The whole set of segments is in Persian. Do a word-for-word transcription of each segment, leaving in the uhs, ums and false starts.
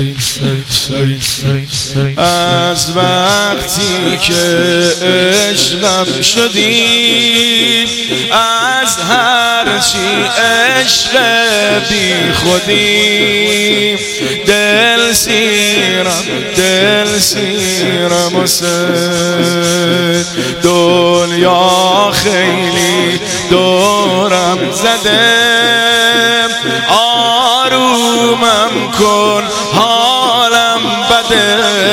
از وقتی که عشقم شدی، از هرچی عشق بی خودی، دل سیرم دل سیرم حسین. دنیا خیلی دورم زده، آرومم کن حالم بده،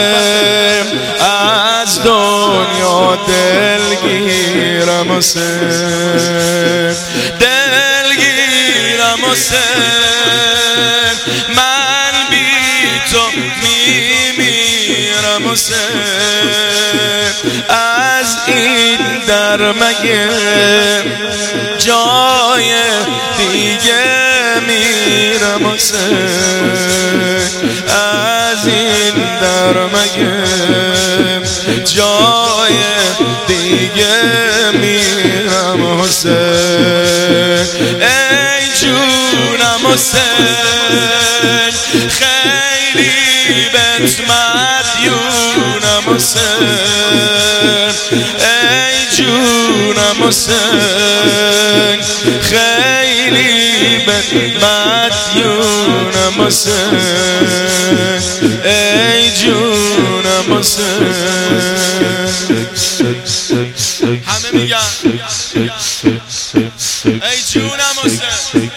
از دنیا دلگیرم حسین. دلگیرم حسین، من بی تو میمیرم حسین. از این در مگه جای دیگه میرم حسین، از این در مگه جای دیگه میرم حسین. ای جونم حسین، خیلی بهت مدیونم حسین. ای جونم حسین، خیلی بهت مدیونم حسین. ای جونم حسین. همه میگن ای جونم حسین،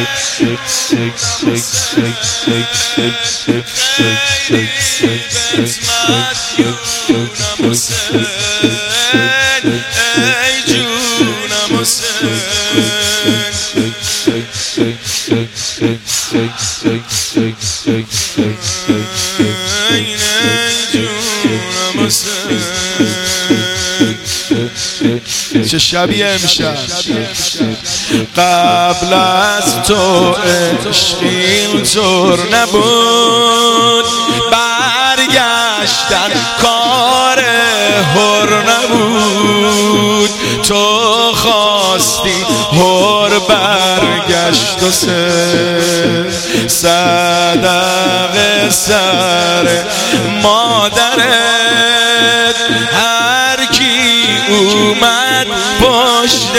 خیلی بهت مدیونم حسین. ای جونم حسین، ای جونم حسین. چه شبیه امشب، قبل از تو عشق اینطور نبود، برگشتن کار هر نبود. تو خواستی هر برگشت و سه صدق سر مادرت، هر کی اومد پشت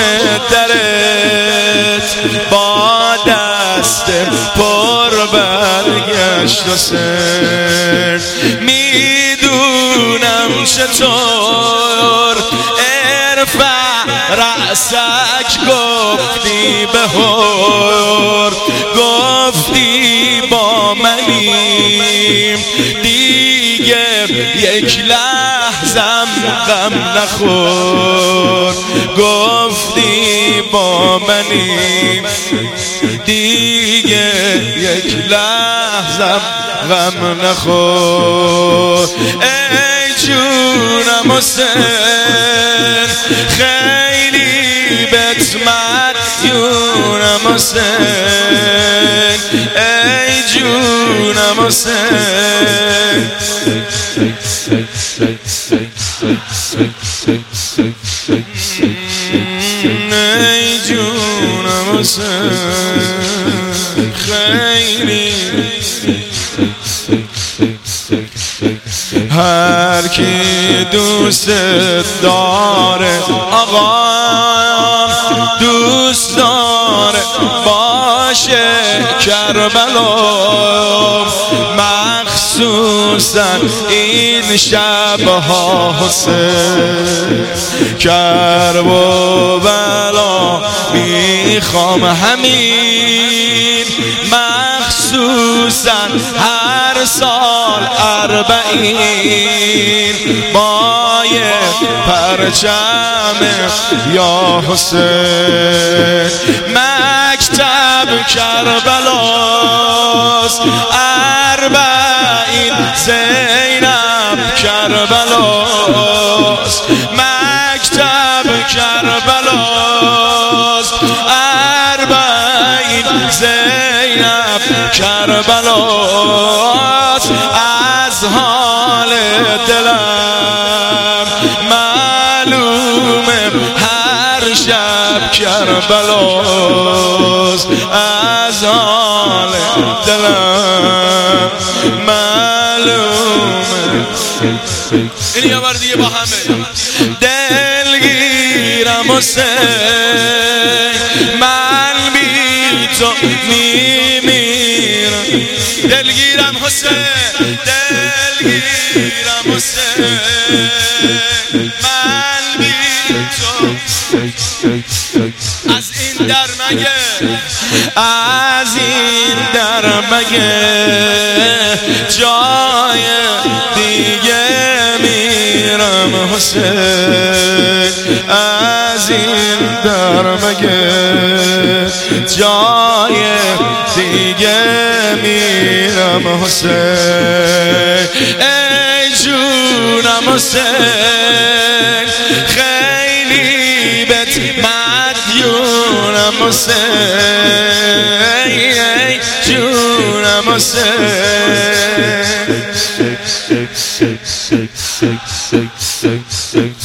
درت با دست پر برگشت و سر. میدونم چطور ارفع رأسک گفتی به هر، گفتی با منیم دیگه یک لحظم غم نخور، گفتی با منیم دیگه یک لحظم غم نخور. ای جونم حسین، خیلی بهت مدیونم حسین. ای جونم حسین، ای جونم حسین، خیلی هر کی دوست داره آقا دوست داره باشه کربلا، مخصوصا این شبها حسین. کرب و بلا میخوام همین، مخصوصا هر سال اربعین با یه پرچم یا حسین. مکتب کربلاست اربعین زینب کربلاست، مکتب کربلاست اربعین زینب کربلاست. از حال دلم معلومه هر شب کربلاست، از حال دلم معلومه. این یه بار دیگه با همه. دلگیرم حسین من بی تو میمیرم. دلگیرم حسین دلگیرم حسین من بی تو. از این در مگه از این در مگه جای دیگه میرم حسین. از این در مگه جای دیگه میرم حسین. ای جونم حسین خیلی بهت مدیونم حسین. ای جونم حسین.